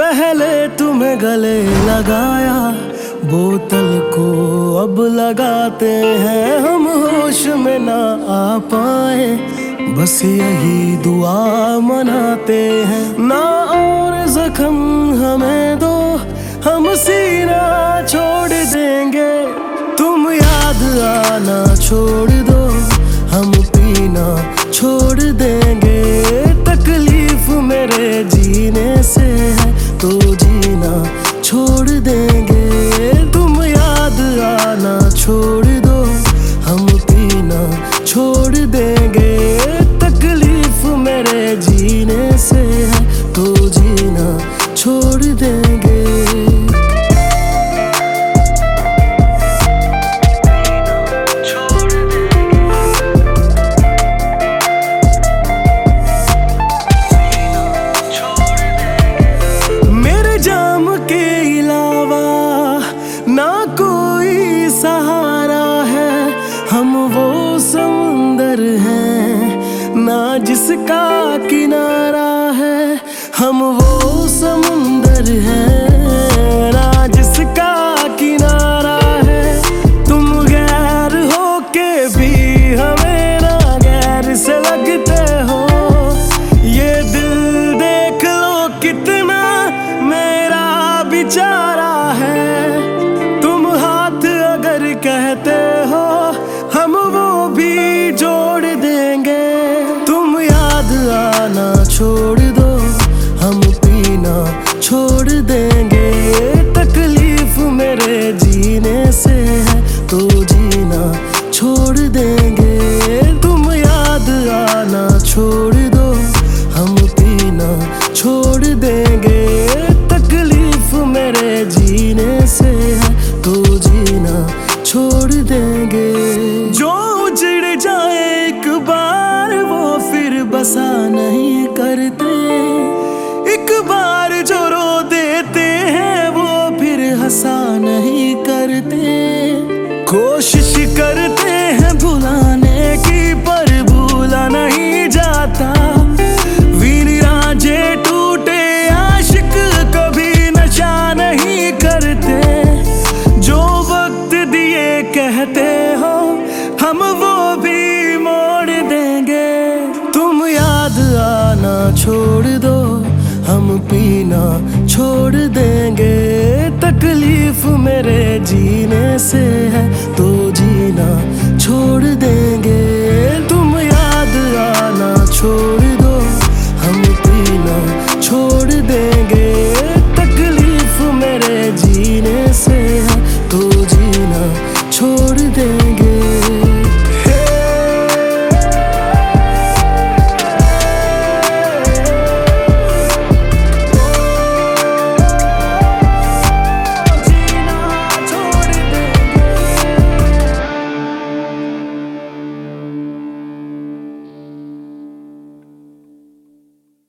पहले तुम्हें गले लगाया, बोतल को अब लगाते हैं हम, होश में ना आ पाए बस यही दुआ मनाते हैं। ना और जख्म हमें दो, हम सीना छोड़ देंगे, तुम याद आना छोड़ दो, हम पीना छोड़ देंगे। तकलीफ मेरे जीने से है तो जीना छोड़ देंगे, तुम याद आना छोड़ दो, हम पीना छोड़ देंगे। तकलीफ मेरे जीने से है तो जीना छोड़ देंगे। ना कोई सहारा है, हम वो समुंदर हैं, ना जिसका किनारा है, हम वो समुंदर हैं, ना जिसका किनारा है। तुम गैर हो के भी हमें ना गैर से लगते हो, ये दिल देख लो कितना मेरा बेचारा है। कहते हो हम वो भी जोड़ देंगे, तुम याद आना छोड़ दो, हम पीना छोड़ देंगे। तकलीफ मेरे जीने से है तो जीना छोड़ देंगे, तुम याद आना छोड़ दो, हम पीना छोड़ देंगे। तकलीफ मेरे जीने से है तो जीना छोड़ देंगे। जो उजड़ जाए एक बार वो फिर बसा नहीं करते, एक बार जो रो देते हैं वो फिर हंसा नहीं करते। कोशिश करते हैं भुलाने की पर भूला नहीं जाता, वीर रांझे टूटे आशिक कभी नशा नहीं करते। जो वक्त दिए कहते हो हम वो भी मोड़ देंगे, तुम याद आना छोड़ दो, हम पीना छोड़ देंगे। तकलीफ मेरे जीने से है